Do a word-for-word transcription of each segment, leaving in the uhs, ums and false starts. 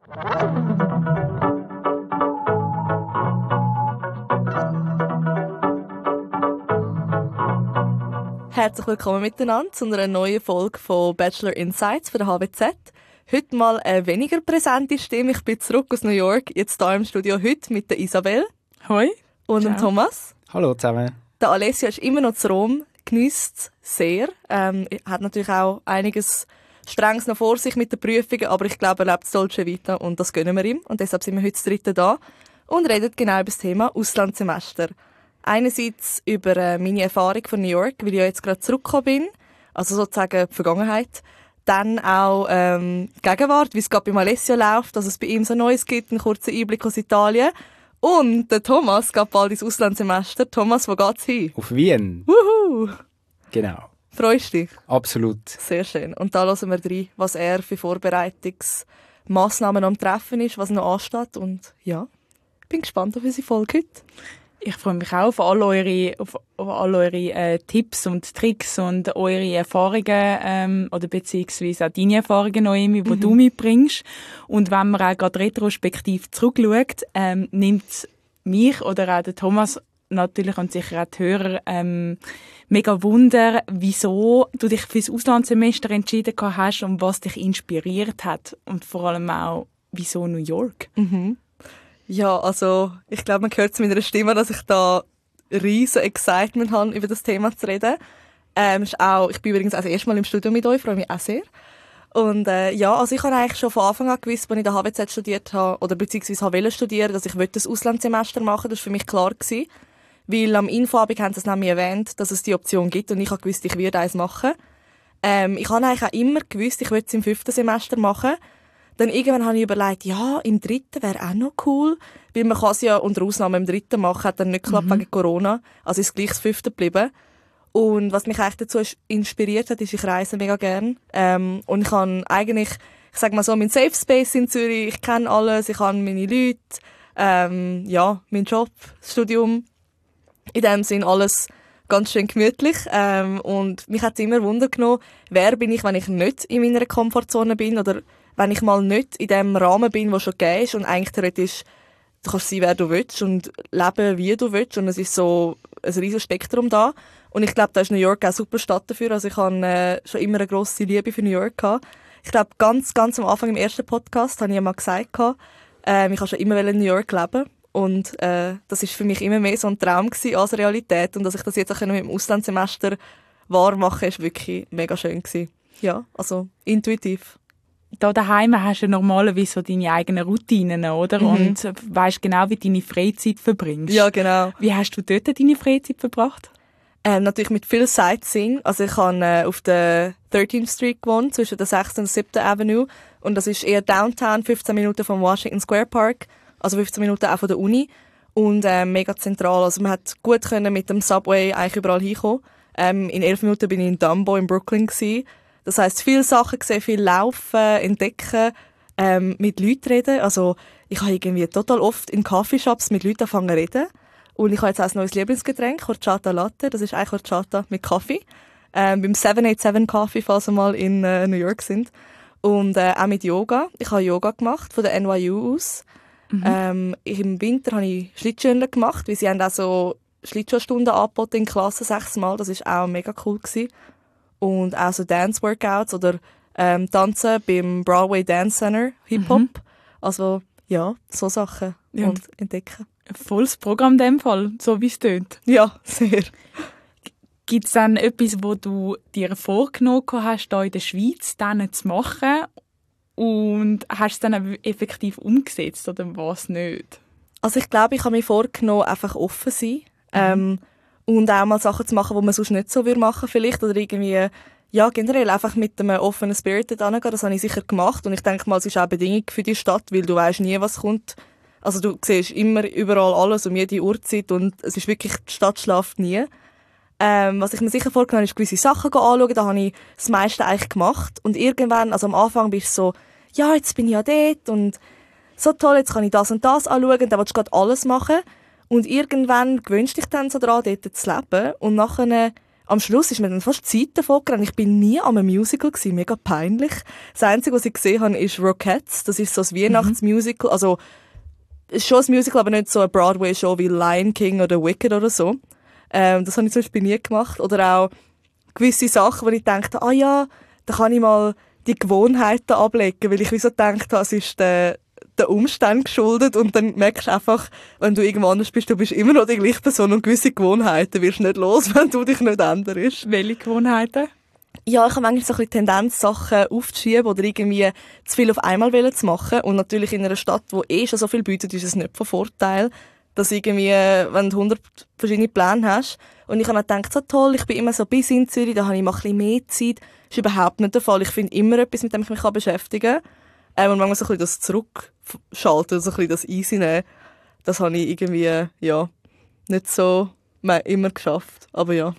Herzlich willkommen miteinander zu einer neuen Folge von Bachelor Insights für den H W Z. Heute mal eine weniger präsente Stimme. Ich bin zurück aus New York, jetzt hier im Studio heute mit der Isabel. Hoi. Und dem Thomas. Hallo zusammen. Der Alessio ist immer noch zu Rom, genießt es sehr. Ähm, hat natürlich auch einiges Strenges noch vor sich mit den Prüfungen, aber ich glaube, er lebt das Dolce Vita und das gönnen wir ihm. Und deshalb sind wir heute das dritte da und reden genau über das Thema Auslandssemester. Einerseits über äh, meine Erfahrung von New York, weil ich ja jetzt gerade zurückgekommen bin, also sozusagen die Vergangenheit. Dann auch ähm, die Gegenwart, wie es gerade bei Alessio läuft, dass es bei ihm so Neues gibt, einen kurzen Einblick aus Italien. Und der Thomas geht bald ins Auslandssemester. Thomas, wo geht's hin? Auf Wien. Wuhu! Genau. Freust du dich? Absolut. Sehr schön. Und da hören wir rein, was er für Vorbereitungsmaßnahmen am Treffen ist, was noch ansteht. Und ja, ich bin gespannt auf unsere Folge heute. Ich freue mich auch auf all eure, auf, auf all eure äh, Tipps und Tricks und eure Erfahrungen ähm, oder beziehungsweise auch deine Erfahrungen, Noemi, die mhm. du mitbringst. Und wenn man auch gerade retrospektiv zurückschaut, ähm, nimmt mich oder auch der Thomas natürlich und sicher auch die Hörer ähm, mega Wunder, wieso du dich für das Auslandssemester entschieden hast und was dich inspiriert hat. Und vor allem auch, wieso New York? Mhm. Ja, also ich glaube, man hört es mit meiner Stimme, dass ich da riesen Excitement habe, über das Thema zu reden. Ähm, ist auch, ich bin übrigens auch das erste Mal im Studio mit euch, freue mich auch sehr. Und äh, ja, also ich habe eigentlich schon von Anfang an gewusst, als ich in der H W Z studiert habe, oder beziehungsweise wollte studieren, dass ich das Auslandssemester machen wollte. Das war für mich klar gewesen, weil am Infoabend haben sie es nämlich erwähnt, dass es die Option gibt und ich habe gewusst, ich werde eins machen. Ähm, ich habe eigentlich auch immer gewusst, ich würde es im fünften Semester machen. Dann irgendwann habe ich überlegt, ja, im dritten wäre auch noch cool, weil man kann es ja unter Ausnahme im dritten machen, hat dann nicht geklappt mhm. wegen Corona, also ist gleich das fünfte geblieben. Und was mich eigentlich dazu inspiriert hat, ist, ich reise mega gern. Ähm, und ich habe eigentlich, ich sage mal so, mein Safe Space in Zürich, ich kenne alles, ich habe meine Leute, ähm, ja, meinen Job, das Studium, in dem Sinn alles ganz schön gemütlich. Ähm, und mich hat es immer Wunder genommen, wer bin ich, wenn ich nicht in meiner Komfortzone bin oder wenn ich mal nicht in dem Rahmen bin, der schon gegeben ist und eigentlich theoretisch, du kannst sein, wer du willst und leben, wie du willst und es ist so ein riesiges Spektrum da. Und ich glaube, da ist New York auch eine super Stadt dafür. Also ich habe äh, schon immer eine grosse Liebe für New York gehabt. Ich glaube, ganz, ganz am Anfang im ersten Podcast habe ich ja mal gesagt, äh, ich habe schon immer in New York leben und äh, das ist für mich immer mehr so ein Traum gewesen als Realität und dass ich das jetzt auch mit dem Auslandssemester wahr machen, ist wirklich mega schön gewesen. Ja, also intuitiv. Da daheim hast du normalerweise so deine eigenen Routinen, oder? Mhm. Und weisst genau, wie du deine Freizeit verbringst. Ja, genau. Wie hast du dort deine Freizeit verbracht? Ähm, natürlich mit viel Sightseeing. Also ich habe äh, auf der thirteenth Street gewohnt, zwischen der sechsten und siebten Avenue. Und das ist eher Downtown, fünfzehn Minuten vom Washington Square Park. Also fünfzehn Minuten auch von der Uni. Und äh, mega zentral. Also man hat gut können mit dem Subway eigentlich überall hinkommen. Ähm, in elf Minuten bin ich in Dumbo in Brooklyn gewesen. Das heisst, viele Sachen gesehen, viel laufen, entdecken, ähm, mit Leuten reden. Also, ich habe irgendwie total oft in Coffeeshops mit Leuten angefangen zu reden. Und ich habe jetzt auch ein neues Lieblingsgetränk, Horchata Latte. Das ist eigentlich Horchata mit Kaffee. Ähm, beim seven eighty-seven Coffee, falls wir mal in äh, New York sind. Und äh, auch mit Yoga. Ich habe Yoga gemacht, von der N Y U aus. Mhm. Ähm, Im Winter habe ich Schlittschuhe gemacht, weil sie haben auch so Schlittschuhstunden angeboten in Klasse sechsmal. Das war auch mega cool gewesen. Und auch so Dance-Workouts oder ähm, Tanzen beim Broadway Dance Center, Hip-Hop. Mhm. Also, ja, so Sachen ja. Und entdecken. Ein volles Programm in dem Fall, so wie es tönt. Ja, sehr. Gibt es dann etwas, wo du dir vorgenommen hast, hier in der Schweiz dann zu machen und hast es dann effektiv umgesetzt oder was nicht? Also ich glaube, ich habe mir vorgenommen, einfach offen zu sein. Mhm. Ähm, Und auch mal Sachen zu machen, die man sonst nicht so machen würde vielleicht. Oder irgendwie, ja, generell einfach mit einem offenen Spirit hingehen. Das habe ich sicher gemacht. Und ich denke mal, es ist auch eine Bedingung für die Stadt, weil du weisst nie, was kommt. Also du siehst immer überall alles um jede Uhrzeit und es ist wirklich, die Stadt schläft nie. Ähm, was ich mir sicher vorgenommen habe, ist gewisse Sachen anschauen. Da habe ich das meiste eigentlich gemacht. Und irgendwann, also am Anfang bist du so, ja, jetzt bin ich ja dort und so toll, jetzt kann ich das und das anschauen. Und dann willst du gerade alles machen. Und irgendwann gewöhnst du dich dann so daran, dort zu leben. Und nachher, am Schluss ist mir dann fast die Zeit davon gerannt. Ich bin nie an einem Musical gewesen, mega peinlich. Das Einzige, was ich gesehen habe, ist Rockettes. Das ist so ein Weihnachtsmusical. Mhm. Also, ist schon ein Musical, aber nicht so eine Broadway-Show wie Lion King oder Wicked oder so. Ähm, das habe ich zum Beispiel nie gemacht. Oder auch gewisse Sachen, wo ich dachte, ah ja, da kann ich mal die Gewohnheiten ablegen, weil ich wie so gedacht habe, es ist der, der Umstand geschuldet und dann merkst du einfach, wenn du irgendwo anders bist, du bist immer noch die gleiche Person und gewisse Gewohnheiten wirst du nicht los, wenn du dich nicht änderst. Welche Gewohnheiten? Ja, ich habe manchmal so ein bisschen Tendenz, Sachen aufzuschieben oder irgendwie zu viel auf einmal zu machen. Und natürlich in einer Stadt, die eh schon so viel bietet, ist es nicht von Vorteil, dass irgendwie, wenn du hundert verschiedene Pläne hast. Und ich habe dann gedacht, so toll, ich bin immer so bis in Zürich, da habe ich mal ein bisschen mehr Zeit. Das ist überhaupt nicht der Fall. Ich finde immer etwas, mit dem ich mich beschäftigen kann. Ähm, und manchmal so ein bisschen das Zurückschalten, so ein bisschen das Easy nehmen, das habe ich irgendwie, ja, nicht so immer geschafft. Aber ja.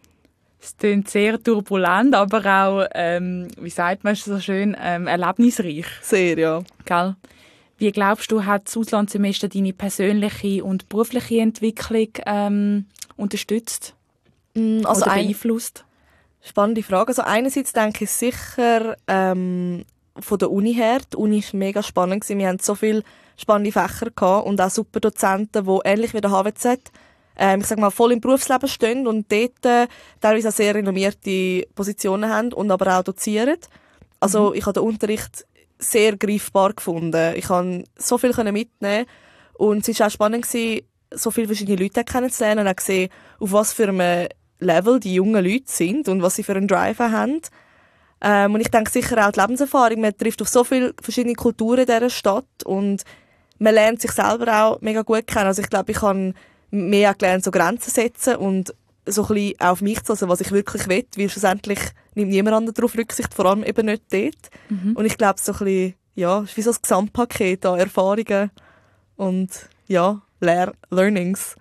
Es klingt sehr turbulent, aber auch, ähm, wie sagt man so schön, ähm, erlebnisreich. Sehr, ja. Gell? Wie glaubst du, hat das Auslandssemester deine persönliche und berufliche Entwicklung ähm, unterstützt also oder ein, beeinflusst? Spannende Frage. Also einerseits denke ich sicher ähm, von der Uni her. Die Uni war mega spannend. Wir hatten so viele spannende Fächer gehabt und auch super Dozenten, die ähnlich wie der H W Z ähm, ich sag mal, voll im Berufsleben stehen und dort äh, teilweise auch sehr renommierte Positionen haben und aber auch dozieren. Also mhm. ich habe den Unterricht sehr greifbar gefunden. Ich konnte so viel mitnehmen und es war auch spannend, so viele verschiedene Leute kennenzulernen und auch gesehen, auf was für einem Level die jungen Leute sind und was sie für einen Drive haben. Ähm, und ich denke sicher auch die Lebenserfahrung. Man trifft auf so viele verschiedene Kulturen in dieser Stadt und man lernt sich selber auch mega gut kennen. Also ich glaube, ich habe mehr gelernt, so Grenzen setzen und so ein bisschen auf mich zu lassen, was ich wirklich will, weil schlussendlich nimmt niemand anderes darauf Rücksicht, vor allem eben nicht dort. Mhm. Und ich glaube, so ein bisschen, ja, es ist wie so ein Gesamtpaket an Erfahrungen und ja, Lehr- Learnings.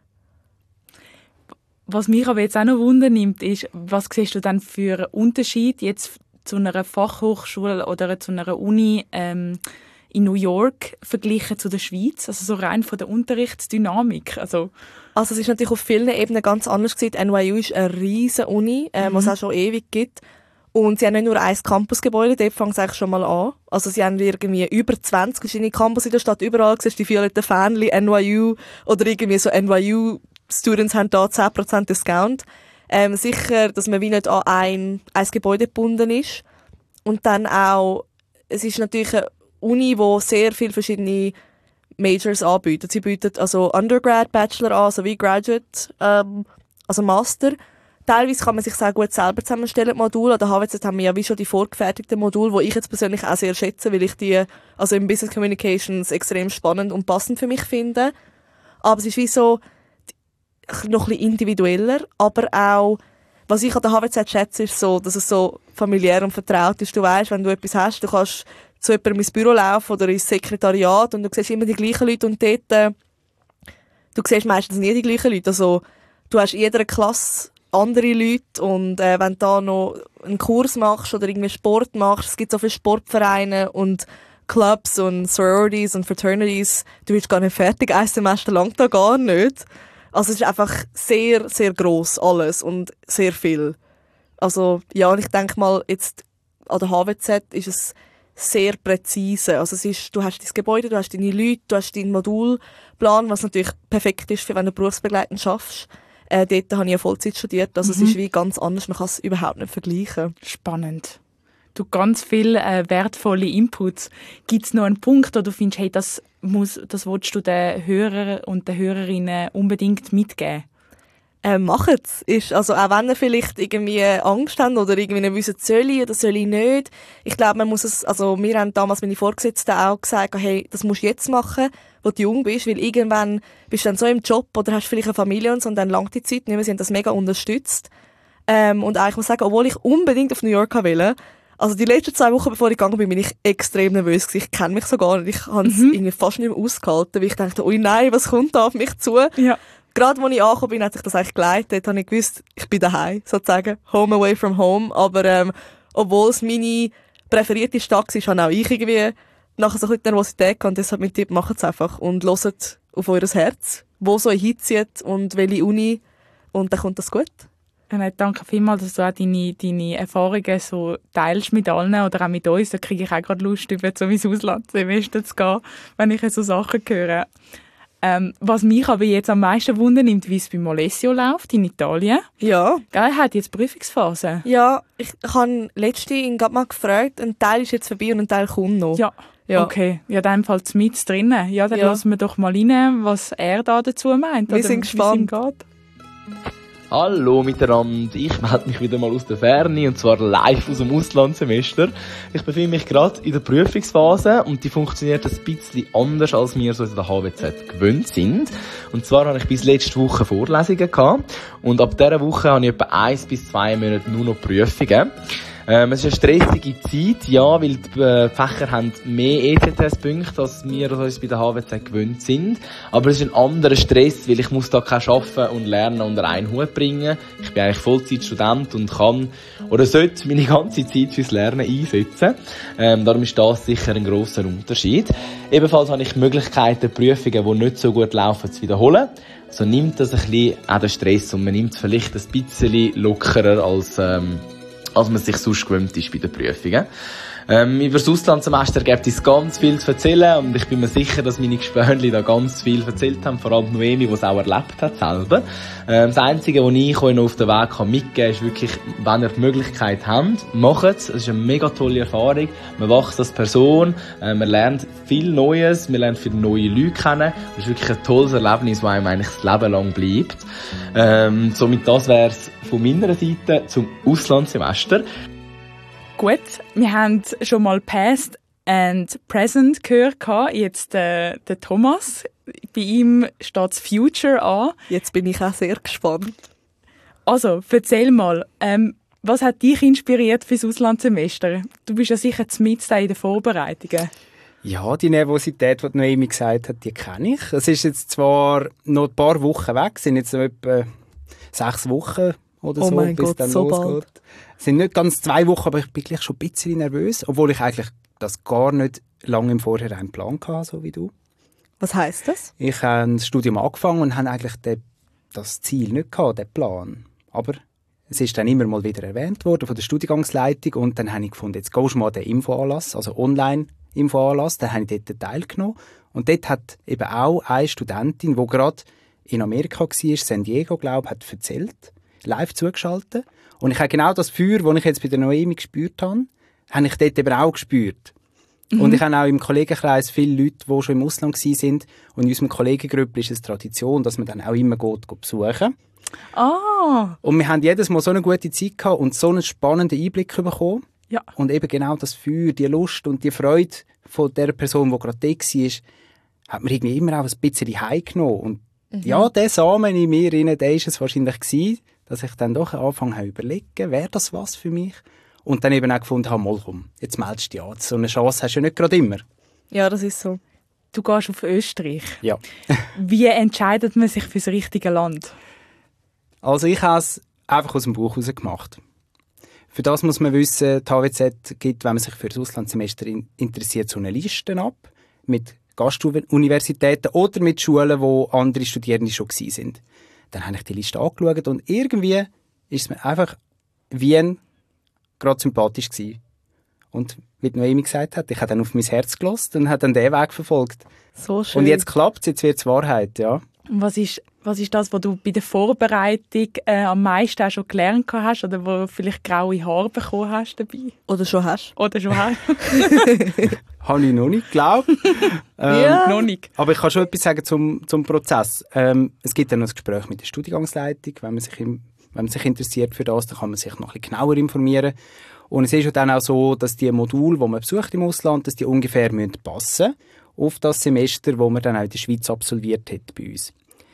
Was mich aber jetzt auch noch Wunder nimmt, ist, was siehst du denn für einen Unterschied jetzt zu einer Fachhochschule oder zu einer Uni ähm, in New York verglichen zu der Schweiz? Also so rein von der Unterrichtsdynamik. Also, also es ist natürlich auf vielen Ebenen ganz anders gewesen. N Y U ist eine riesige Uni, äh, mhm. was es auch schon ewig gibt. Und sie haben nicht nur ein Campusgebäude, dort fängt es eigentlich schon mal an. Also sie haben irgendwie über zwanzig verschiedene Campus in der Stadt. Überall siehst du die violetten Fähnchen, N Y U oder irgendwie so N Y U-Students haben da zehn Prozent Discount. Ähm, sicher, dass man wie nicht an ein, ein Gebäude gebunden ist. Und dann auch, es ist natürlich eine Uni, die sehr viele verschiedene Majors anbietet. Sie bietet also Undergrad, Bachelor an, sowie Graduate, ähm, also Master. Teilweise kann man sich sehr gut selber zusammenstellen, Module. An der H W Z haben wir ja wie schon die vorgefertigten Module, die ich jetzt persönlich auch sehr schätze, weil ich die also im Business Communications extrem spannend und passend für mich finde. Aber es ist wie so noch ein bisschen individueller, aber auch, was ich an der H W Z schätze, ist so, dass es so familiär und vertraut ist. Du weißt, wenn du etwas hast, du kannst zu jemandem ins Büro laufen oder ins Sekretariat und du siehst immer die gleichen Leute und dort, äh, du siehst meistens nie die gleichen Leute. Also, du hast in jeder Klasse andere Leute und äh, wenn du da noch einen Kurs machst oder irgendwie Sport machst, es gibt so viele Sportvereine und Clubs und Sororities und Fraternities, du bist gar nicht fertig, ein Semester lang da gar nicht. Also es ist einfach sehr, sehr gross alles und sehr viel. Also ja, und ich denke mal, jetzt an der H W Z ist es sehr präzise. Also es ist, du hast dein Gebäude, du hast deine Leute, du hast deinen Modulplan, was natürlich perfekt ist, für wenn du berufsbegleitend schaffst. Äh, dort habe ich ja Vollzeit studiert, also mhm. es ist wie ganz anders, man kann es überhaupt nicht vergleichen. Spannend. Du, ganz viele äh, wertvolle Inputs. Gibt es noch einen Punkt, wo du findest, hey, das, muss, das willst du den Hörern und den Hörerinnen unbedingt mitgeben? Äh, macht's. Ist, also auch wenn ihr vielleicht irgendwie Angst habt oder irgendwie nicht wissen, soll ich oder soll ich nicht. Ich glaube, man muss es, also wir haben damals meine Vorgesetzten auch gesagt, hey, das musst du jetzt machen, wo du jung bist, weil irgendwann bist du dann so im Job oder hast vielleicht eine Familie und so und dann langt die Zeit nicht mehr. Sie haben das mega unterstützt. Ähm, und auch, ich muss sagen, obwohl ich unbedingt auf New York wollte, also die letzten zwei Wochen, bevor ich gegangen bin, bin ich extrem nervös gewesen. Ich kenne mich so gar nicht. Ich habe es mhm. irgendwie fast nicht mehr ausgehalten, weil ich dachte, ui nein, was kommt da auf mich zu? Ja. Gerade als ich angekommen bin, hat sich das eigentlich geleitet. Dort habe ich gewusst, ich bin daheim, sozusagen. Home away from home. Aber ähm, obwohl es meine präferierte Stadt ist, habe auch ich irgendwie nachher so ein bisschen Nervosität gehabt. Und deshalb mein Tipp, macht es einfach. Und hört auf euer Herz, wo so hinzieht und welche Uni. Und dann kommt das gut. Äh, danke vielmals, dass du auch deine, deine Erfahrungen so teilst mit allen oder auch mit uns. Da kriege ich auch gerade Lust, über so ins Auslandssemester zu gehen, wenn ich so Sachen höre. Ähm, was mich aber jetzt am meisten wundernimmt, wie es bei Molesio läuft in Italien. Ja. Er hat jetzt Prüfungsphase. Ja, ich, ich habe letzte ihn gerade mal gefragt, ein Teil ist jetzt vorbei und ein Teil kommt noch. Ja. Ja. Okay, ja, in dem Fall mit drinnen. Ja, dann ja. Lassen wir doch mal rein, was er da dazu meint. Wir sind gespannt. Hallo miteinander, ich melde mich wieder mal aus der Ferne und zwar live aus dem Auslandssemester. Ich befinde mich gerade in der Prüfungsphase und die funktioniert ein bisschen anders, als wir so in der H W Z gewöhnt sind. Und zwar habe ich bis letzte Woche Vorlesungen gehabt und ab dieser Woche habe ich etwa eins bis zwei Monate nur noch Prüfungen. Ähm, es ist eine stressige Zeit, ja, weil die äh, Fächer haben mehr E C T S-Punkte, als wir uns bei der H W Z gewöhnt sind. Aber es ist ein anderer Stress, weil ich muss da kein Arbeiten und Lernen unter einen Hut bringen. Ich bin eigentlich Vollzeitstudent und kann oder sollte meine ganze Zeit fürs Lernen einsetzen. Ähm, darum ist das sicher ein grosser Unterschied. Ebenfalls habe ich Möglichkeiten, Prüfungen, die nicht so gut laufen, zu wiederholen. So nimmt das ein bisschen auch den Stress und man nimmt es vielleicht ein bisschen lockerer als ähm, als man sich sonst gewöhnt ist bei den Prüfungen. Ähm, über das Auslandssemester gibt es ganz viel zu erzählen und ich bin mir sicher, dass meine Gespönli da ganz viel erzählt haben, vor allem Noemi, die es auch erlebt hat selber. Ähm, das Einzige, was ich euch noch auf den Weg kann mitgeben kann, ist wirklich, wenn ihr die Möglichkeit habt, macht es. Es ist eine mega tolle Erfahrung. Man wächst als Person, äh, man lernt viel Neues, man lernt viele neue Leute kennen. Es ist wirklich ein tolles Erlebnis, das einem eigentlich das Leben lang bleibt. Ähm, somit das wäre es von meiner Seite zum Auslandssemester. Gut, wir haben schon mal Past and Present gehört. Jetzt äh, der Thomas. Bei ihm steht das Future an. Jetzt bin ich auch sehr gespannt. Also, erzähl mal, ähm, was hat dich inspiriert fürs Auslandssemester? Du bist ja sicher mitten in den Vorbereitungen. Ja, die Nervosität, die Noemi gesagt hat, die kenne ich. Es ist jetzt zwar noch ein paar Wochen weg, es sind jetzt noch etwa sechs Wochen oder oh so, bis Gott, dann so losgeht. Bald. Es sind nicht ganz zwei Wochen, aber ich bin gleich schon ein bisschen nervös, obwohl ich eigentlich das gar nicht lange im Vorhinein Plan hatte, so wie du. Was heisst das? Ich habe das Studium angefangen und habe eigentlich den, das Ziel nicht gehabt, den Plan. Aber es ist dann immer mal wieder erwähnt worden von der Studiengangsleitung und dann habe ich gefunden, jetzt gehst du mal an den Infoanlass, also Online-Infoanlass, dann habe ich dort teilgenommen. Und dort hat eben auch eine Studentin, die gerade in Amerika war, San Diego, glaube ich, hat erzählt, live zugeschaltet. Und ich habe genau das Feuer, das ich jetzt bei der Noemi gespürt habe, habe ich dort eben auch gespürt. Mhm. Und ich habe auch im Kollegenkreis viele Leute, die schon im Ausland waren. Und in unserem Kollegengruppe ist es Tradition, dass man dann auch immer geht, geht besuchen. Ah. Und wir haben jedes Mal so eine gute Zeit gehabt und so einen spannenden Einblick bekommen. Ja. Und eben genau das Feuer, die Lust und die Freude von der Person, die gerade da war, hat mir irgendwie immer auch ein bisschen heimgenommen. Und mhm. ja, der Samen in mir, der war es wahrscheinlich gewesen, dass ich dann doch angefangen habe zu überlegen, wäre das was für mich? Und dann eben auch gefunden habe, mal komm, jetzt meldest du dich an. So eine Chance hast du ja nicht gerade immer. Ja, das ist so. Du gehst auf Österreich. Ja. Wie entscheidet man sich für das richtige Land? Also ich habe es einfach aus dem Buch heraus gemacht. Für das muss man wissen, die H W Z gibt, wenn man sich für das Auslandssemester interessiert, so eine Liste ab mit Gastuniversitäten oder mit Schulen, wo andere Studierende schon gewesen sind. Dann habe ich die Liste angeschaut und irgendwie ist es mir einfach Wien gerade sympathisch gewesen. Und wie Noemi gesagt hat, ich habe dann auf mein Herz gelassen und habe dann den Weg verfolgt. So schön. Und jetzt klappt es, jetzt wird es Wahrheit, ja. Was ist, was ist das, was du bei der Vorbereitung äh, am meisten auch schon gelernt hast oder wo du vielleicht graue Haare bekommen hast dabei? Oder schon hast. Oder schon hast. Habe ich noch nicht geglaubt. ähm, ja. Noch nicht. Aber ich kann schon etwas sagen zum, zum Prozess. Ähm, es gibt dann noch ein Gespräch mit der Studiengangsleitung. Wenn man, sich im, wenn man sich interessiert für das, dann kann man sich noch ein bisschen genauer informieren. Und es ist ja dann auch so, dass die Module, die man besucht im Ausland, dass die ungefähr passen müssen auf das Semester, das man dann auch in der Schweiz absolviert hat bei uns.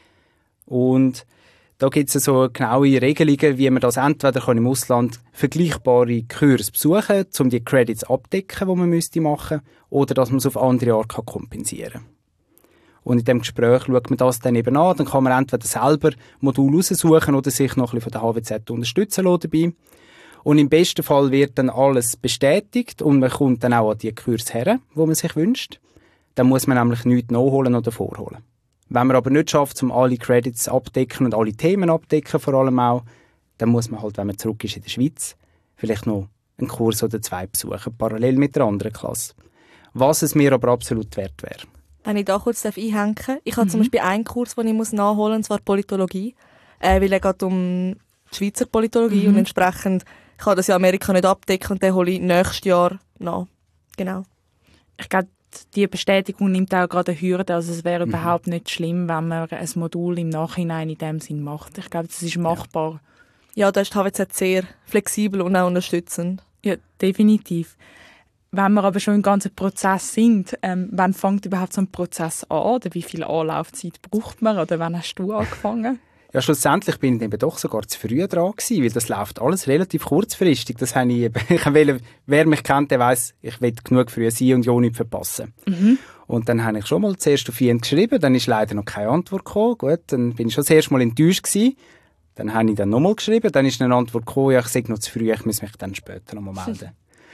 Und da gibt es so genaue Regelungen, wie man das entweder kann im Ausland vergleichbare Kurse besuchen kann, um die Credits abdecken, die man müsste machen, oder dass man es auf andere Art kann kompensieren kann. Und in diesem Gespräch schaut man das dann eben an. Dann kann man entweder selber Modul raussuchen oder sich noch ein bisschen von der H W Z unterstützen lassen dabei. Und im besten Fall wird dann alles bestätigt und man kommt dann auch an die Kurse her, die man sich wünscht. Dann muss man nämlich nichts nachholen oder vorholen. Wenn man aber nicht schafft, um alle Credits abdecken und alle Themen abdecken, vor allem auch, dann muss man halt, wenn man zurück ist in der Schweiz, vielleicht noch einen Kurs oder zwei besuchen, parallel mit der anderen Klasse. Was es mir aber absolut wert wäre. Wenn ich da kurz einhängen darf. Ich habe mhm. zum Beispiel einen Kurs, den ich muss nachholen muss, und zwar Politologie. Äh, weil er geht um die Schweizer Politologie mhm. und entsprechend kann das ja Amerika nicht abdecken und den hole ich nächstes Jahr nach. Genau. Ich glaube, die Bestätigung nimmt auch gerade eine Hürde. Also es wäre mhm. überhaupt nicht schlimm, wenn man ein Modul im Nachhinein in dem Sinn macht. Ich glaube, das ist machbar. Ja, da ist die H W Z sehr flexibel und auch unterstützend. Ja, definitiv. Wenn wir aber schon im ganzen Prozess sind, ähm, wann fängt überhaupt so ein Prozess an? Oder wie viel Anlaufzeit braucht man? Oder wann hast du angefangen? Ja, schlussendlich bin ich eben doch sogar zu früh dran gewesen, weil das läuft alles relativ kurzfristig. Das habe ich eben, ich will, wer mich kennt, der weiss, ich will genug früh sein und ja nicht verpassen. Mhm. Und dann habe ich schon mal zuerst auf ihn geschrieben, dann ist leider noch keine Antwort gekommen. Gut, dann bin ich schon das erste Mal enttäuscht gewesen. Dann habe ich dann nochmal geschrieben, dann ist eine Antwort gekommen, ja, ich sage noch zu früh, ich muss mich dann später nochmal melden.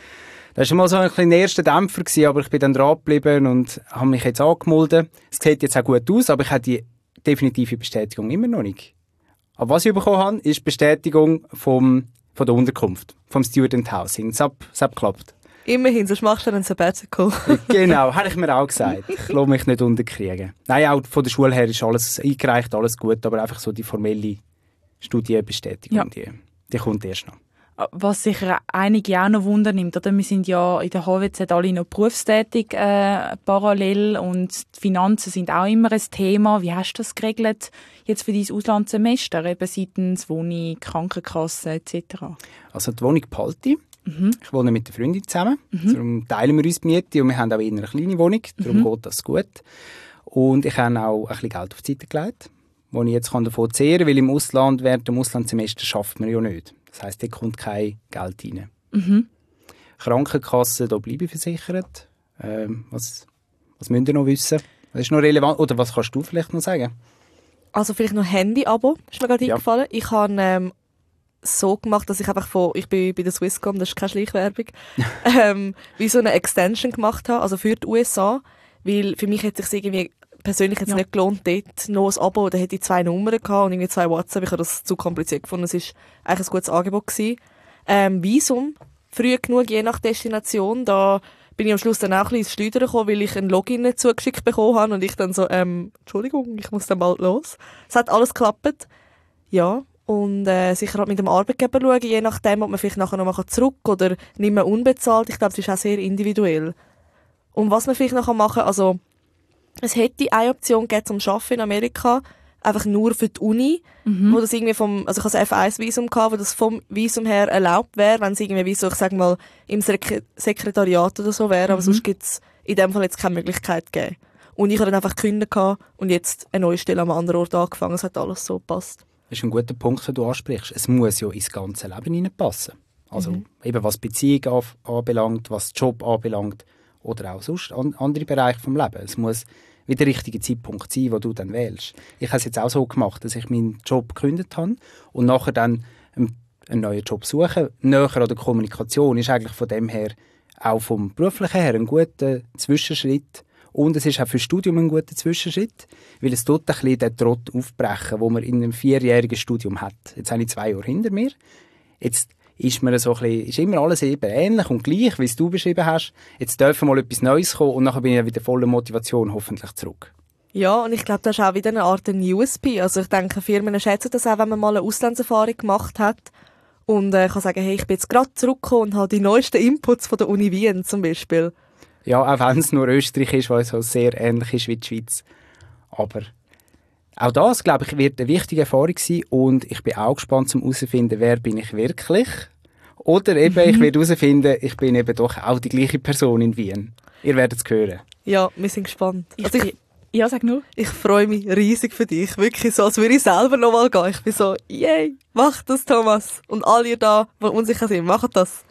Das war mal so ein bisschen erster Dämpfer gewesen, aber ich bin dann dran geblieben und habe mich jetzt angemeldet. Es sieht jetzt auch gut aus, aber ich habe die definitive Bestätigung immer noch nicht. Aber was ich bekommen habe, ist die Bestätigung vom, von der Unterkunft, vom Student Housing. Das hat, das hat geklappt. Immerhin, sonst machst du dann ein Sabbatical. Genau, habe ich mir auch gesagt. Ich lasse mich nicht unterkriegen. Nein, auch von der Schule her ist alles eingereicht, alles gut, aber einfach so die formelle Studienbestätigung, ja. die, die kommt erst noch. Was sicher einige auch noch Wunder nimmt, oder? Wir sind ja in der H W Z alle noch berufstätig äh, parallel und die Finanzen sind auch immer ein Thema. Wie hast du das geregelt jetzt für dein Auslandssemester, eben seitens Wohnung, Krankenkasse et cetera? Also die Wohnung behalte ich. Mhm. Ich wohne mit der Freundin zusammen, mhm. darum teilen wir uns die Miete und wir haben auch eher eine kleine Wohnung, darum mhm. geht das gut. Und ich habe auch ein bisschen Geld auf die Seite gelegt, das ich jetzt davon zehren kann, weil im Ausland, während dem Auslandssemester schafft man ja nicht. Das heisst, da kommt kein Geld rein. Mhm. Krankenkasse, da bleibe ich versichert. Ähm, was, was müsst ihr noch wissen? Was ist noch relevant? Oder was kannst du vielleicht noch sagen? Also vielleicht noch Handy-Abo, ist mir gerade ja. eingefallen. Ich habe ähm, so gemacht, dass ich einfach von, ich bin bei der Swisscom, das ist keine Schleichwerbung, ähm, wie so eine Extension gemacht habe, also für die U S A. Weil für mich hätte es sich irgendwie persönlich jetzt ja. nicht gelohnt, dort noch ein Abo, da hätte ich zwei Nummern gehabt und irgendwie zwei WhatsApp. Ich habe das zu kompliziert gefunden. Es war eigentlich ein gutes Angebot gewesen. Ähm, Visum, früh genug, je nach Destination. Da bin ich am Schluss dann auch ein bisschen ins Schleudern gekommen, weil ich ein Login nicht zugeschickt bekommen habe und ich dann so, ähm, Entschuldigung, ich muss dann bald los. Es hat alles geklappt. Ja. Und äh, sicher halt mit dem Arbeitgeber schauen, je nachdem, ob man vielleicht nachher noch mal zurück oder nicht mehr unbezahlt. Ich glaube, das ist auch sehr individuell. Und was man vielleicht noch machen kann, also es hätte eine Option gegeben zum Arbeiten in Amerika, einfach nur für die Uni, mhm. wo das irgendwie vom, also ich hatte ein F eins Visum gehabt, wo das vom Visum her erlaubt wäre, wenn es irgendwie wie so, ich sag mal, im Sek- Sekretariat oder so wäre, mhm. aber sonst gibt es in dem Fall jetzt keine Möglichkeit gegeben. Und ich hatte dann einfach gekündigt und jetzt eine neue Stelle am anderen Ort angefangen, es hat alles so gepasst. Das ist ein guter Punkt, den du ansprichst. Es muss ja ins ganze Leben hineinpassen. Also mhm. eben was Beziehung auf, anbelangt, was Job anbelangt oder auch sonst an, andere Bereiche des Lebens. Es muss wie der richtige Zeitpunkt sein, den du dann wählst. Ich habe es jetzt auch so gemacht, dass ich meinen Job gekündigt habe und nachher dann einen, einen neuen Job suche. Näher an der Kommunikation ist eigentlich von dem her auch vom beruflichen her ein guter Zwischenschritt. Und es ist auch für das Studium ein guter Zwischenschritt, weil es tut ein bisschen den Trott aufbrechen, den man in einem vierjährigen Studium hat. Jetzt habe ich zwei Jahre hinter mir. Jetzt ist, mir so ein bisschen, ist immer alles eben ähnlich und gleich, wie es du beschrieben hast. Jetzt dürfen mal etwas Neues kommen und nachher bin ich wieder voller Motivation hoffentlich zurück. Ja, und ich glaube, das ist auch wieder eine Art U S P. Also ich denke, Firmen schätzen das auch, wenn man mal eine Auslandserfahrung gemacht hat. Und äh, kann sagen, hey, ich bin jetzt gerade zurückgekommen und habe die neuesten Inputs von der Uni Wien zum Beispiel. Ja, auch wenn es nur Österreich ist, weil es so sehr ähnlich ist wie die Schweiz. Aber auch das, glaube ich, wird eine wichtige Erfahrung sein und ich bin auch gespannt, um herauszufinden, wer bin ich wirklich. Oder eben, mhm. ich werde herausfinden, ich bin eben doch auch die gleiche Person in Wien. Ihr werdet es hören. Ja, wir sind gespannt. Ich also ich, ja, sag nur. Ich freue mich riesig für dich. Wirklich so, als würde ich selber noch mal gehen. Ich bin so, yay, mach das, Thomas. Und alle da, die unsicher sind, macht das.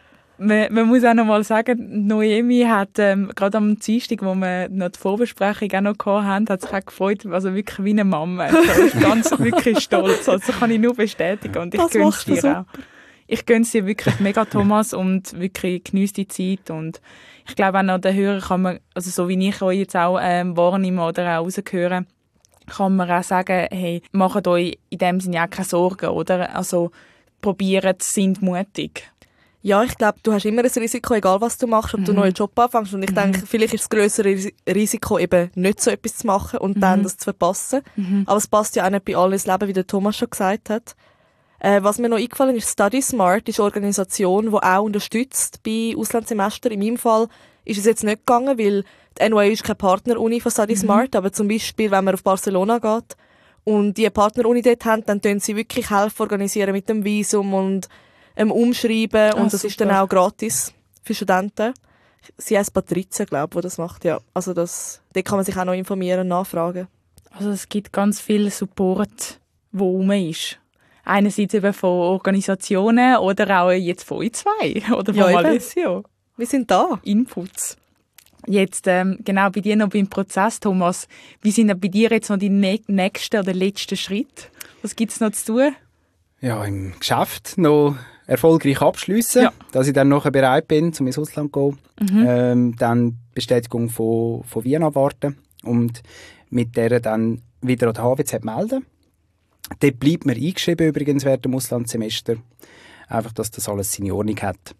Man, man muss auch noch mal sagen, Noemi hat ähm, gerade am Dienstag, wo wir noch die Vorbesprechung auch noch hatten, hat sich auch gefreut, also wirklich wie eine Mama. Also ich bin ganz wirklich stolz. Also das kann ich nur bestätigen und ich gönne es dir so. Auch. Ich gönne es dir wirklich mega, Thomas, und wirklich geniesse die Zeit. Und ich glaube, auch an den Hörern kann man, also so wie ich euch jetzt auch ähm, wahrnehme oder auch rausgehöre, kann man auch sagen, hey, macht euch in dem Sinne auch keine Sorgen, oder? Also probieren, sind mutig. Ja, ich glaube, du hast immer ein Risiko, egal was du machst, ob mhm. du einen neuen Job anfängst. Und ich mhm. denke, vielleicht ist das grössere Risiko, eben nicht so etwas zu machen und mhm. dann das zu verpassen. Mhm. Aber es passt ja auch nicht bei allen ins Leben, wie der Thomas schon gesagt hat. Äh, was mir noch eingefallen ist, Study Smart ist eine Organisation, die auch unterstützt bei Auslandssemester. In meinem Fall ist es jetzt nicht gegangen, weil die N Y U ist keine Partneruni von Study Smart, mhm. aber zum Beispiel, wenn man auf Barcelona geht und die eine Partneruni dort haben, dann tun sie wirklich helfen, organisieren mit dem Visum und ähm, umschreiben und ah, das super. Ist dann auch gratis für Studenten. Sie heißt Patrizia, glaube ich, die das macht, ja. Also das, dort kann man sich auch noch informieren und nachfragen. Also es gibt ganz viel Support, wo rum ist. Einerseits eben von Organisationen oder auch jetzt von euch zwei oder von ja, Alessio. Wir sind da. Inputs. Jetzt ähm, genau bei dir noch beim Prozess, Thomas. Wie sind denn bei dir jetzt noch die nächsten oder letzten Schritte? Was gibt es noch zu tun? Ja, im Geschäft noch erfolgreich abschliessen, ja. dass ich dann nachher bereit bin, um ins Ausland zu gehen. Mhm. Ähm, dann Bestätigung von, von Wien warten und mit der dann wieder an der H W Z melden. Dort bleibt mir eingeschrieben übrigens während dem Auslandssemester. Einfach, dass das alles seine Ordnung hat.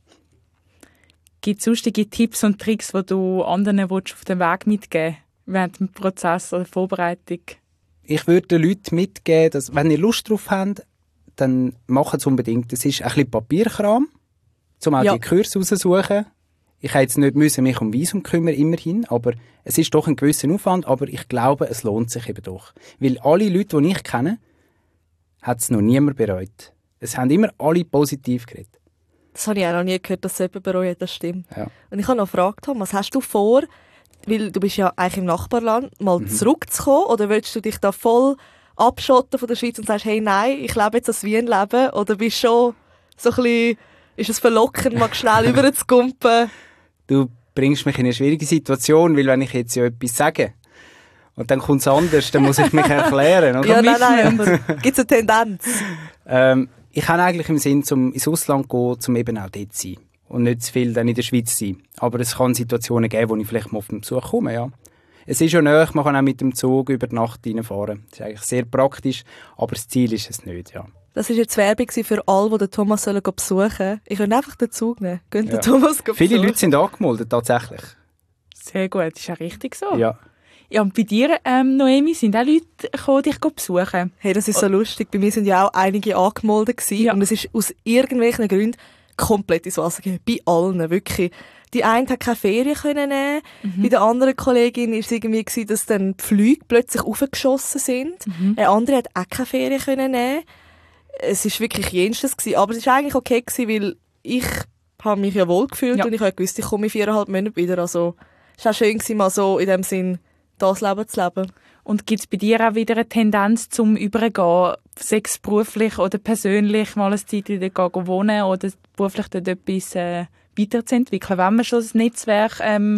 Gibt es sonstige Tipps und Tricks, die du anderen auf den Weg mitgeben willst, während dem Prozess oder Vorbereitung? Ich würde den Leuten mitgeben, dass, wenn ihr Lust drauf habt, dann macht es unbedingt. Es ist ein bisschen Papierkram, um auch ja. die Kurse rauszusuchen. Ich hätte jetzt nicht müssen mich um Visum kümmern, immerhin, aber es ist doch ein gewisser Aufwand, aber ich glaube, es lohnt sich eben doch. Weil alle Leute, die ich kenne, hat es noch niemand bereut. Es haben immer alle positiv geredet. Das habe ich auch noch nie gehört, dass es jemand bereut, das stimmt. Ja. Und ich habe noch gefragt, Thomas, hast du vor, weil du bist ja eigentlich im Nachbarland, mal mhm. zurückzukommen oder willst du dich da voll abschotten von der Schweiz und sagst, hey, nein, ich lebe jetzt das Wien-Leben? Oder bist du schon so ein bisschen, ist es verlockend, mal schnell rüber zu kumpen? Du bringst mich in eine schwierige Situation, weil wenn ich jetzt ja etwas sage und dann kommt es anders, dann muss ich mich erklären. Oder? Ja, nein, nein, aber gibt es eine Tendenz? ähm, ich habe eigentlich im Sinn, um ins Ausland zu gehen, um eben auch dort zu sein. Und nicht zu viel dann in der Schweiz zu sein. Aber es kann Situationen geben, wo ich vielleicht mal auf den Besuch komme, ja. Es ist ja nahe, man kann auch mit dem Zug über die Nacht reinfahren. Das ist eigentlich sehr praktisch, aber das Ziel ist es nicht, ja. Das war jetzt Werbung für alle, die den Thomas besuchen sollen. Ich könnte einfach den Zug nehmen. Gehen ja. den Thomas besuchen. Viele Leute sind angemeldet, tatsächlich. Sehr gut, ist ja richtig so. Ja. Ja, und bei dir, ähm, Noemi, sind auch Leute gekommen, dich besuchen? Hey, das ist so oh. lustig. Bei mir sind ja auch einige angemeldet gewesen, ja. und es ist aus irgendwelchen Gründen komplett ins Wasser gegangen. Bei allen, wirklich. Die eine hat keine Ferien können nehmen. Mhm. Bei der anderen Kollegin war es irgendwie gewesen, dass dann die Flüge plötzlich aufgeschossen sind. Mhm. Eine andere hat auch keine Ferien können nehmen. Es war wirklich jenstes gewesen. Aber es war eigentlich okay gewesen, weil ich habe mich ja wohl gefühlt ja. und ich habe gewusst, ich komme in viereinhalb Monaten wieder. Also, es war auch schön gewesen, mal so in dem Sinn das Leben zu leben. Und gibt es bei dir auch wieder eine Tendenz zum Übergehen, sei es beruflich oder persönlich, mal eine Zeit dort wohnen oder beruflich dort etwas äh, weiterzuentwickeln, wenn man schon das Netzwerk ähm,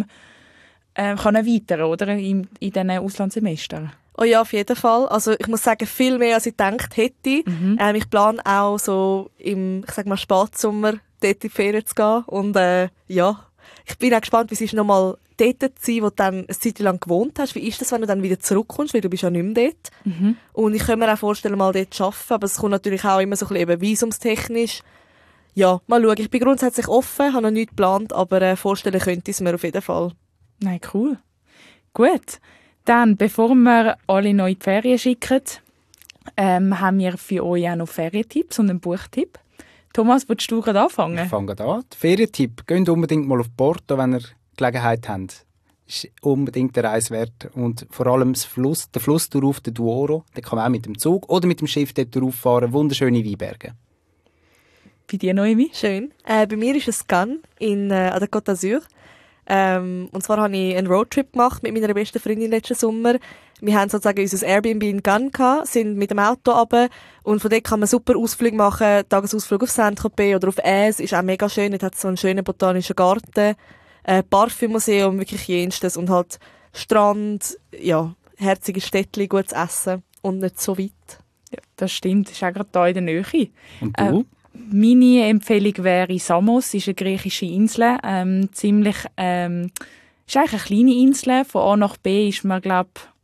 äh, kann erweitern kann, oder? In, in diesen Auslandssemestern? Oh ja, auf jeden Fall. Also ich muss sagen, viel mehr, als ich gedacht hätte. Mhm. Ähm, ich plane auch so im, ich sag mal, Spätsommer dort in die Ferien zu gehen. Und äh, ja, ich bin auch gespannt, wie es ist, nochmal dort zu sein, wo du dann eine Zeit lang gewohnt hast. Wie ist das, wenn du dann wieder zurückkommst, weil du bist ja nicht mehr dort. Mhm. Und ich kann mir auch vorstellen, mal dort zu arbeiten, aber es kommt natürlich auch immer so ein bisschen eben visumstechnisch. Ja, mal schauen. Ich bin grundsätzlich offen, habe noch nichts geplant, aber äh, vorstellen könnte ich es mir auf jeden Fall. Nein, cool. Gut. Dann, bevor wir alle neu in die Ferien schicken, ähm, haben wir für euch auch noch Ferientipps und einen Buchtipp. Thomas, willst du gerade anfangen? Ich fange an. Ferientipp. Geht unbedingt mal auf Porto, wenn ihr Gelegenheit habt. Ist unbedingt der Reise wert. Und vor allem das Fluss, der Fluss darauf, der Douro, den kann man auch mit dem Zug oder mit dem Schiff dort rauffahren. Wunderschöne Weinberge. Bei dir, Noemi? Schön. Äh, bei mir ist es Cannes in, äh, an der Côte d'Azur. Ähm, und zwar habe ich einen Roadtrip gemacht mit meiner besten Freundin letzten Sommer. Wir haben sozusagen unser Airbnb in Cannes gehabt, sind mit dem Auto runter und von dort kann man super Ausflüge machen, Tagesausflug auf Saint-Tropez oder auf Aise, ist auch mega schön, dort hat es so einen schönen botanischen Garten, äh, Parfümmuseum, wirklich jenstes und halt Strand, ja, herzige Städtchen, gutes Essen und nicht so weit. Ja, das stimmt, das ist auch gerade hier in der Nähe. Und du? Äh, Meine Empfehlung wäre Samos, ist eine griechische Insel. Ähm, ziemlich, ähm, ist eigentlich eine kleine Insel. Von A nach B ist man, glaube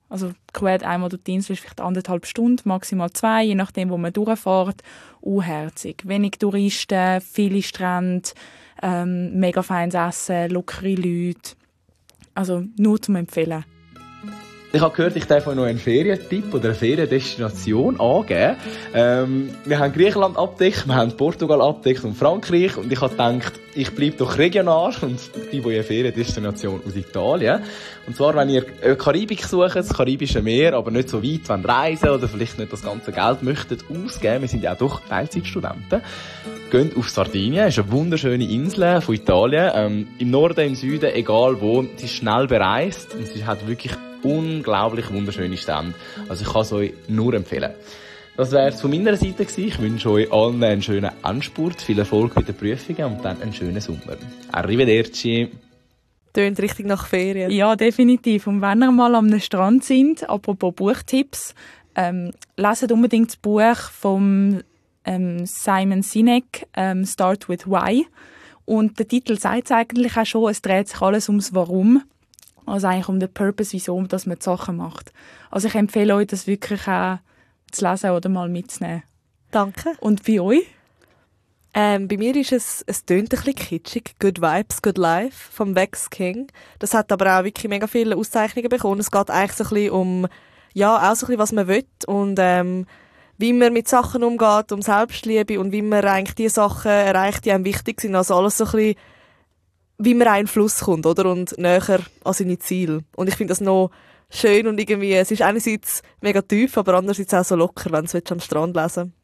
Also quer einmal durch die Insel ist vielleicht anderthalb Stunden, maximal zwei, je nachdem, wo man durchfährt. Unherzig. Wenig Touristen, viele Strände, ähm, mega feines Essen, lockere Leute. Also nur zum Empfehlen. Ich habe gehört, ich darf euch noch einen Ferientipp oder eine Feriendestination angeben. Ähm, wir haben Griechenland abgedeckt, wir haben Portugal abgedeckt und Frankreich. Und ich habe gedacht, ich bleibe doch regional und bleibe eine Feriendestination aus Italien. Und zwar, wenn ihr Karibik sucht, das Karibische Meer, aber nicht so weit wollt reisen oder vielleicht nicht das ganze Geld möchtet ausgeben, wir sind ja auch doch Teilzeitstudenten, geht auf Sardinien, ist eine wunderschöne Insel von Italien. Ähm, Im Norden, im Süden, egal wo, sie ist schnell bereist und sie hat wirklich unglaublich wunderschöne Stände. Also ich kann es euch nur empfehlen. Das wäre es von meiner Seite gewesen. Ich wünsche euch allen einen schönen Endspurt, viel Erfolg bei den Prüfungen und dann einen schönen Sommer. Arrivederci! Tönt richtig nach Ferien. Ja, definitiv. Und wenn ihr mal am Strand sind, apropos Buchtipps, ähm, leset unbedingt das Buch von ähm, Simon Sinek, ähm, «Start with Why». Und der Titel sagt es eigentlich auch schon, es dreht sich alles ums Warum. Also eigentlich um den Purpose, wieso dass man die Sachen macht. Also ich empfehle euch, das wirklich auch zu lesen oder mal mitzunehmen. Danke. Und bei euch? Ähm, bei mir ist es, es tönt ein bisschen kitschig. «Good Vibes, Good Life» vom Vex King. Das hat aber auch wirklich mega viele Auszeichnungen bekommen. Es geht eigentlich so ein bisschen um, ja, auch so ein bisschen, was man will und ähm, wie man mit Sachen umgeht, um Selbstliebe und wie man eigentlich die Sachen erreicht, die einem wichtig sind. Also alles so ein bisschen, wie man einen Fluss kommt, oder? Und näher an seine Ziele. Und ich finde das noch schön und irgendwie, es ist einerseits mega tief, aber andererseits auch so locker, wenn du es am Strand lesen.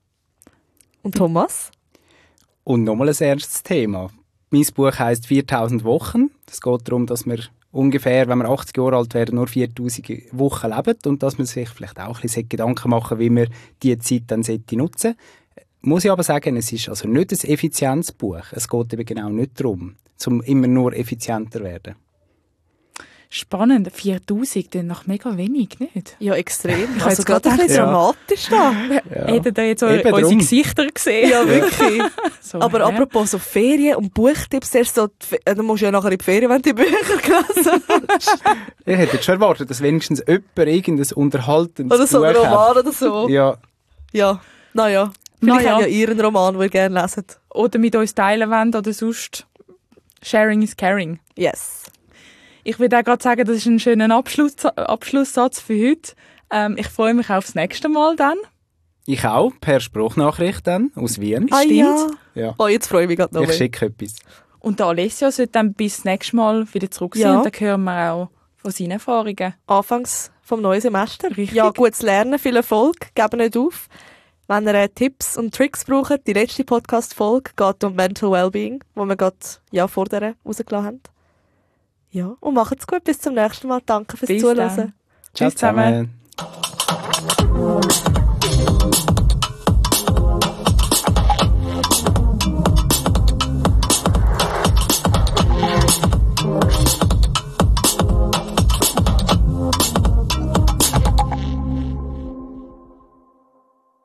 Und Thomas? Und nochmal ein ernstes Thema. Mein Buch heisst viertausend Wochen. Es geht darum, dass wir ungefähr, wenn wir achtzig Jahre alt werden, nur viertausend Wochen leben und dass man sich vielleicht auch ein bisschen Gedanken machen, wie man diese Zeit dann nutzen sollte. Muss ich aber sagen, es ist also nicht ein Effizienzbuch. Es geht eben genau nicht darum, um immer nur effizienter zu werden. Spannend, viertausend, dann noch mega wenig, nicht? Ja, extrem. Ich Also jetzt gerade ein bisschen ja. dramatisch da. Ja. Hättet ihr jetzt Eben unsere drum. Gesichter gesehen? Ja, wirklich. So, Aber hä? apropos so Ferien und Buchtipps, erst so, die Fe- äh, du musst ja nachher in die Ferien, wenn du die Bücher gelesen hast. Ich hätte jetzt schon erwartet, dass wenigstens jemand irgendein unterhaltendes Oder so ein Buch hat. Roman oder so. Ja, Ja, naja. Vielleicht Naja. habt ja ihr einen Roman, den ihr gerne leset. Oder mit uns teilen wollt oder sonst. Sharing is caring. Yes. Ich würde auch gerade sagen, das ist ein schöner Abschluss, Abschlusssatz für heute. Ähm, ich freue mich aufs nächste Mal dann. ich auch, per Sprachnachricht dann, aus Wien. Ah, Stimmt. ja. Ja. Oh, jetzt freue ich mich gerade noch Ich mehr. schicke etwas. Und der Alessio sollte dann bis das nächste Mal wieder zurück sein. Ja. Und dann hören wir auch von seinen Erfahrungen. Anfangs vom neuen Semester. Richtig. Ja, gutes Lernen, viel Erfolg, gebt nicht auf. Wenn ihr äh, Tipps und Tricks braucht, die letzte Podcast-Folge geht um Mental Wellbeing, wo wir gerade ja, vor der rausgelassen haben. Ja, und macht's gut, bis zum nächsten Mal. Danke fürs Bis Zuhören. dann. Ciao Tschüss zusammen. zusammen.